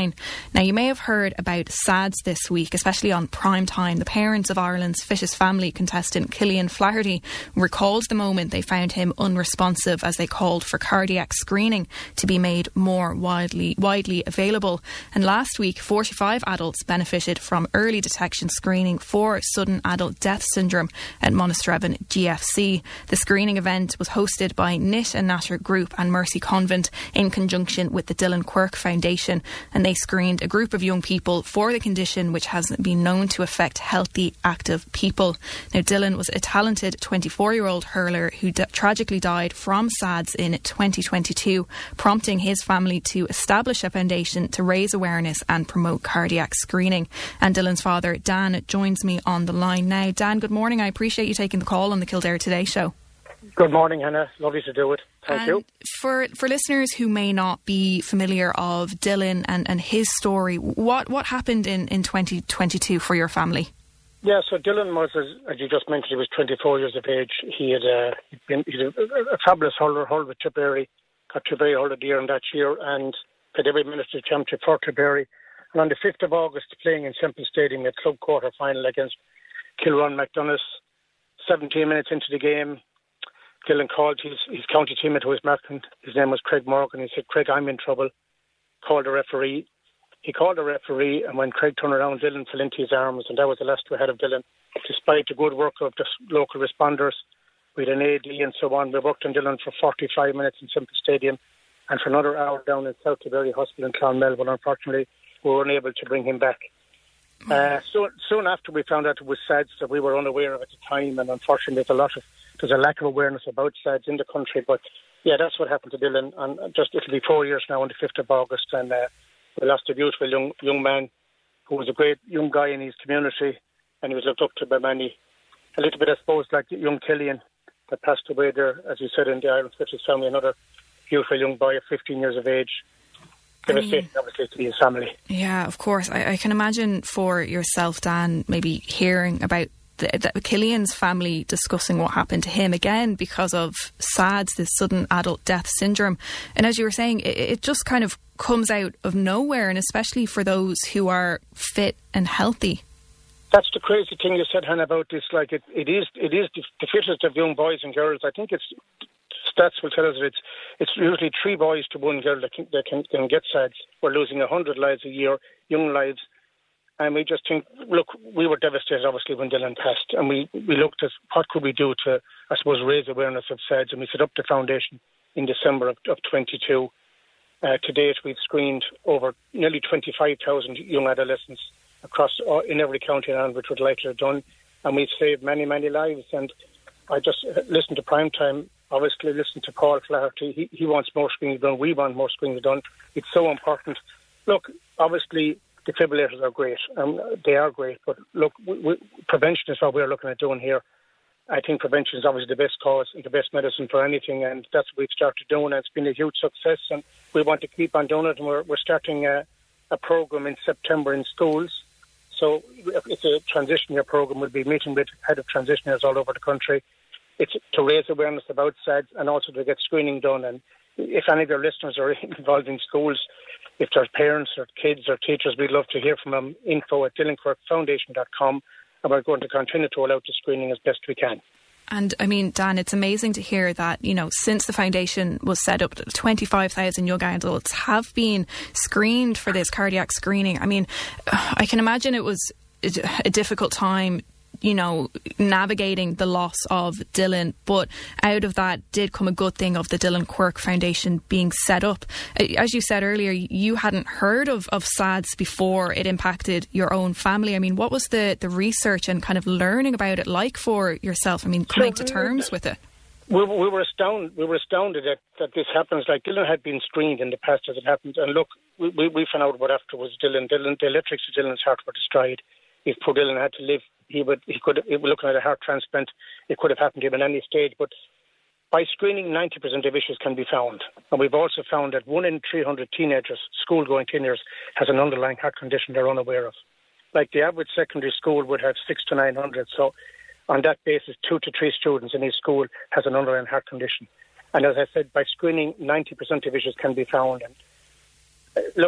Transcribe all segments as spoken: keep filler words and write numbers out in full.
Now, you may have heard about S A D S this week, especially on prime time. The parents of Ireland's Fittest Family contestant Cillian Flaherty recalled the moment they found him unresponsive as they called for cardiac screening to be made more widely widely available. And last week, forty-five adults benefited from early detection screening for sudden adult death syndrome at Monasterevin G F C. The screening event was hosted by N I T and Natter Group and Mercy Convent in conjunction with the Dylan Quirke Foundation, and they screened a group of young people for the condition which has been known to affect healthy, active people. Now, Dylan was a talented twenty-four-year-old hurler who d- tragically died from S A D S in twenty twenty-two, prompting his family to establish a foundation to raise awareness and promote cardiac screening. And Dylan's father, Dan, joins me on the line now. Dan, good morning. I appreciate you taking the call on the Kildare Today show. Good morning, Hannah. Lovely to do it. Thank and you. For for listeners who may not be familiar of Dylan and, and his story, what, what happened in, in twenty twenty-two for your family? Yeah, so Dylan was, as, as you just mentioned, he was twenty-four years of age. He had uh, been he's a, a fabulous hurler, hurled with Tipperary, got Tipperary Hurler of the Year in that year, and played every Minister Championship for Tipperary. And on the fifth of August, playing in Semple Stadium, a club quarter final against Kilrun McDonagh. seventeen minutes into the game, Dylan called his, his county teammate who was marking. His name was Craig Morgan. He said, "Craig, I'm in trouble." Called the referee. He called the referee, and when Craig turned around, Dylan fell into his arms, and that was the last we had of Dylan. Despite the good work of the local responders, with an A D and so on, we worked on Dylan for forty-five minutes in Semple Stadium, and for another hour down in South Tipperary Hospital in Clonmel, but unfortunately we were unable to bring him back. Uh, so, soon after we found out it was S A D S that we were unaware of at the time, and unfortunately there's a lot of there's a lack of awareness about S A D S in the country. But yeah, that's what happened to Dylan, and just it'll be four years now on the fifth of August, and uh, we lost a beautiful young young man who was a great young guy in his community, and he was looked up to by many. A little bit, I suppose, like young Cillian that passed away there, as you said, in the Ireland Fittest Family, another beautiful young boy of fifteen years of age. Devastating, obviously, to his family. Yeah, of course. I, I can imagine for yourself, Dan, maybe hearing about the, the, Cillian's family discussing what happened to him again because of S A D S, this sudden adult death syndrome. And as you were saying, it, it just kind of comes out of nowhere, and especially for those who are fit and healthy. That's the crazy thing you said, Hannah, about this. Like it, it is, it is the, the fittest of young boys and girls. I think it's stats will tell us that it's it's usually three boys to one girl that can that can, can get S A D S. We're losing a hundred lives a year, young lives, and we just think, look, we were devastated obviously when Dylan passed, and we, we looked at what could we do to, I suppose, raise awareness of S A D S, and we set up the foundation in December of, of twenty-two. Uh, to date, we've screened over nearly twenty-five thousand young adolescents across all, in every county in Ireland, which would likely have done, and we've saved many, many lives. And I just listened to Primetime, obviously listened to Paul Flaherty. He, he wants more screening done. We want more screening done. It's so important. Look, obviously, defibrillators are great. Um, they are great. But look, we, we, prevention is what we're looking at doing here. I think prevention is obviously the best cause and the best medicine for anything, and that's what we've started doing, and it's been a huge success, and we want to keep on doing it, and we're, we're starting a, a program in September in schools. So it's a transition year program. We'll be meeting with head of transition years all over the country. It's to raise awareness about S A D S and also to get screening done. And if any of your listeners are involved in schools, if there's parents or kids or teachers, we'd love to hear from them. Info at dylan quirke foundation dot com, and we're going to continue to roll out the screening as best we can. And I mean, Dan, it's amazing to hear that, you know, since the foundation was set up, twenty-five thousand young adults have been screened for this cardiac screening. I mean, I can imagine it was a difficult time, you know, navigating the loss of Dylan, but out of that did come a good thing of the Dylan Quirke Foundation being set up. As you said earlier, you hadn't heard of, of S A D S before it impacted your own family. I mean, what was the, the research and kind of learning about it like for yourself? I mean, coming to terms with it. We, we were astounded. We were astounded that, that this happens. Like, Dylan had been screened in the past as it happened, and look, we, we, we found out what afterwards. Dylan, Dylan, the electrics to Dylan's heart were destroyed. If poor Dylan had to live, he would, he could, he was looking at a heart transplant. It could have happened to him at any stage. But by screening, ninety percent of issues can be found. And we've also found that one in three hundred teenagers, school-going teenagers, has an underlying heart condition they're unaware of. Like the average secondary school would have six to nine hundred. So on that basis, two to three students in each school has an underlying heart condition. And as I said, by screening, ninety percent of issues can be found. And uh, look,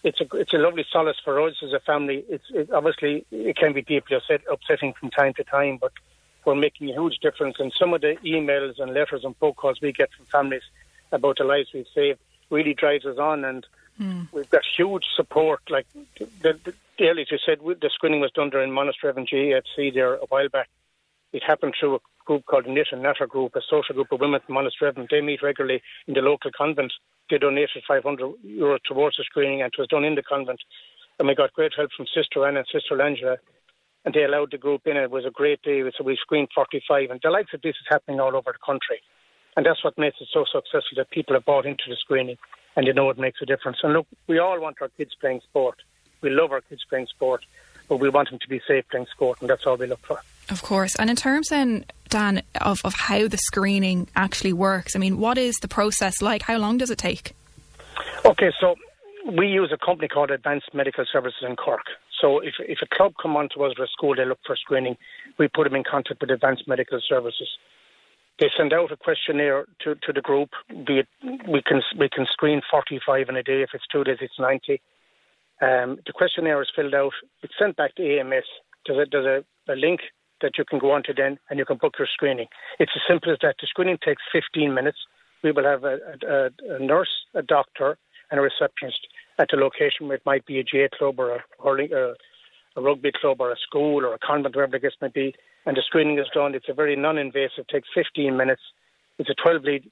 it's a it's a lovely solace for us as a family. It's it, obviously it can be deeply upset, upsetting from time to time, but we're making a huge difference. And some of the emails and letters and phone calls we get from families about the lives we've saved really drives us on, and mm. we've got huge support. Like the, the, the earlier you said, the screening was done during Monasterevin G A F C there a while back. It happened through a group called the Knit and Natter Group, a social group of women from Monasterevin. They meet regularly in the local convent. They donated five hundred euros towards the screening, and it was done in the convent. And we got great help from Sister Anna and Sister Angela, and they allowed the group in. It was a great day. So we screened forty-five, and the likes of this is happening all over the country. And that's what makes it so successful, that people have bought into the screening and they know it makes a difference. And look, we all want our kids playing sport. We love our kids playing sport, but we want them to be safe playing sport, and that's all we look for. Of course. And in terms then, Dan, of, of how the screening actually works, I mean, what is the process like? How long does it take? Okay, so we use a company called Advanced Medical Services in Cork. So if if a club come on to us or a school, they look for screening, we put them in contact with Advanced Medical Services. They send out a questionnaire to, to the group. Be it, we can we can screen forty-five in a day. If it's two days, it's ninety. Um, the questionnaire is filled out. It's sent back to A M S. There's a, there's a, a link that you can go on to then, and you can book your screening. It's as simple as that. The screening takes fifteen minutes. We will have a, a, a nurse, a doctor, and a receptionist at the location where it might be a G A club or a, hurling, uh, a rugby club or a school or a convent, wherever the case may be. And the screening is done. It's a very non-invasive. Takes fifteen minutes. It's a twelve-lead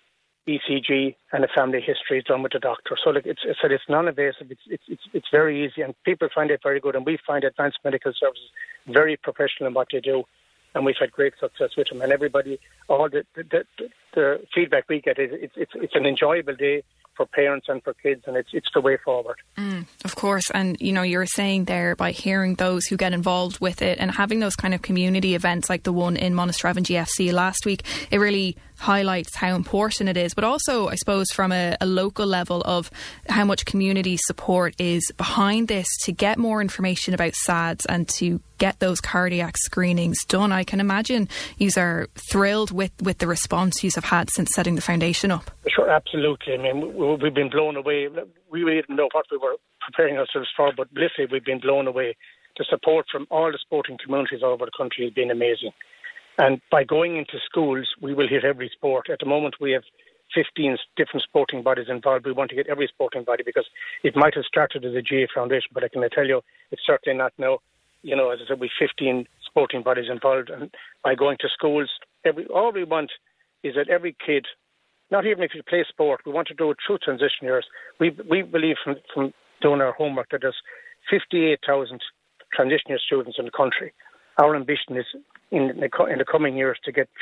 E C G and a family history is done with the doctor. So like it's it's, it's non-invasive. It's, it's it's it's very easy, and people find it very good. And we find Advanced Medical Services very professional in what they do, and we've had great success with them. And everybody, all the the, the, the feedback we get is it's it's it's an enjoyable day for parents and for kids, and it's it's the way forward. Mm, of course. And you know, you're saying there, by hearing those who get involved with it and having those kind of community events like the one in Monasterevin G F C last week, it really highlights how important it is, but also I suppose from a, a local level of how much community support is behind this to get more information about S A Ds and to get those cardiac screenings done. I can imagine you are thrilled with, with the response you have had since setting the foundation up. Sure, absolutely. I mean, we've been blown away. We really didn't know what we were preparing ourselves for, but literally we've been blown away. The support from all the sporting communities all over the country has been amazing. And by going into schools, we will hit every sport. At the moment, we have fifteen different sporting bodies involved. We want to get every sporting body, because it might have started as a G A Foundation, but I can tell you it's certainly not now. You know, as I said, we have fifteen sporting bodies involved. And by going to schools, every all we want is that every kid, not even if you play sport, we want to do it through transition years. We we believe from, from doing our homework that there's fifty-eight thousand transition year students in the country. Our ambition is in the, in the coming years to get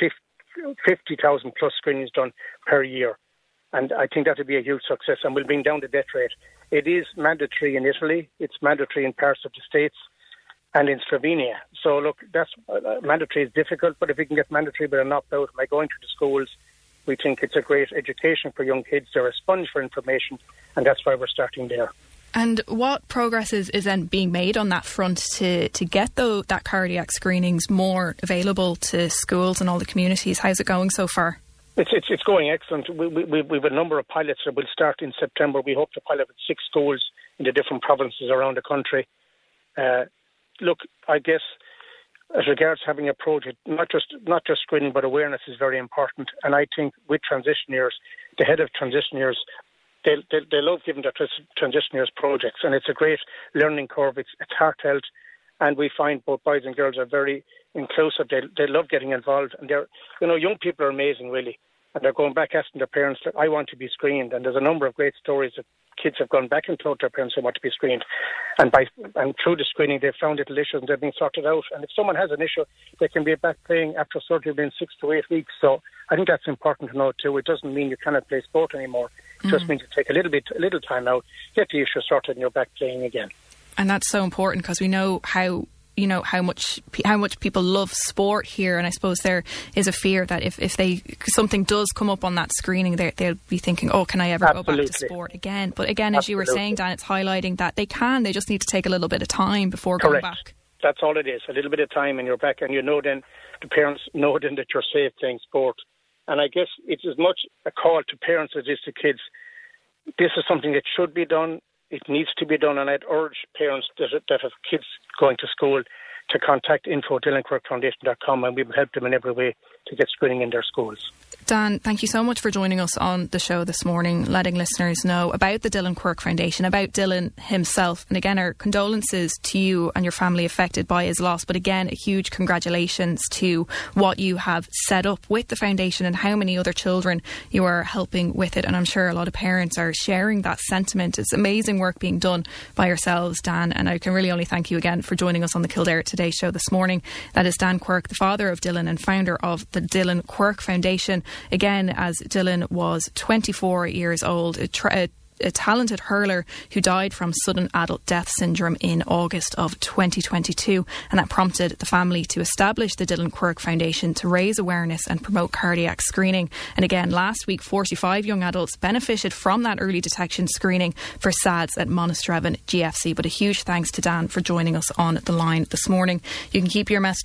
fifty thousand plus screenings done per year. And I think that would be a huge success, and we'll bring down the death rate. It is mandatory in Italy. It's mandatory in parts of the States and in Slovenia. So, look, that's uh, mandatory is difficult, but if we can get mandatory but an opt-out by going to the schools, we think it's a great education for young kids. They're a sponge for information, and that's why we're starting there. And what progress is, is then being made on that front to, to get the, that cardiac screenings more available to schools and all the communities? How's it going so far? It's it's, it's going excellent. We, we, we have a number of pilots that will start in September. We hope to pilot with six schools in the different provinces around the country. Uh, look, I guess as regards having a project, not just not just screening, but awareness is very important. And I think with transition years, the head of transition years, They, they they love giving their transition years projects, and it's a great learning curve. It's, it's heartfelt, and we find both boys and girls are very inclusive. They they love getting involved, and they're you know young people are amazing, really, and they're going back asking their parents, "I want to be screened." And there's a number of great stories that kids have gone back and told their parents they want to be screened, and by and through the screening they've found little issues and they're being sorted out. And if someone has an issue, they can be back playing after surgery within six to eight weeks. So I think that's important to know too. It doesn't mean you cannot play sport anymore. It just means you take a little bit, a little time out, get the issue sorted, and you're back playing again. And that's so important, because we know how you know how much how much people love sport here, and I suppose there is a fear that if, if they something does come up on that screening, they they'll be thinking, oh, can I ever Absolutely. go back to sport again? But again, as Absolutely. you were saying, Dan, it's highlighting that they can. They just need to take a little bit of time before Correct. going back. That's all it is. A little bit of time, and you're back, and you know then the parents know then that you're safe playing sport. And I guess it's as much a call to parents as it is to kids. This is something that should be done. It needs to be done, and I'd urge parents that, that have kids going to school to contact info at dylan quirke foundation dot com, and we will help them in every way to get screening in their schools. Dan, thank you so much for joining us on the show this morning, letting listeners know about the Dylan Quirke Foundation, about Dylan himself. And again, our condolences to you and your family affected by his loss. But again, a huge congratulations to what you have set up with the foundation and how many other children you are helping with it. And I'm sure a lot of parents are sharing that sentiment. It's amazing work being done by yourselves, Dan. And I can really only thank you again for joining us on the Kildare Today show this morning. That is Dan Quirke, the father of Dylan and founder of the Dylan Quirke Foundation. Again, as Dylan was twenty-four years old, a, tra- a, a talented hurler who died from sudden adult death syndrome in August of twenty twenty-two, and that prompted the family to establish the Dylan Quirke Foundation to raise awareness and promote cardiac screening. And again, last week, forty-five young adults benefited from that early detection screening for S A D S at Monasterevin G F C. But a huge thanks to Dan for joining us on the line this morning. You can keep your message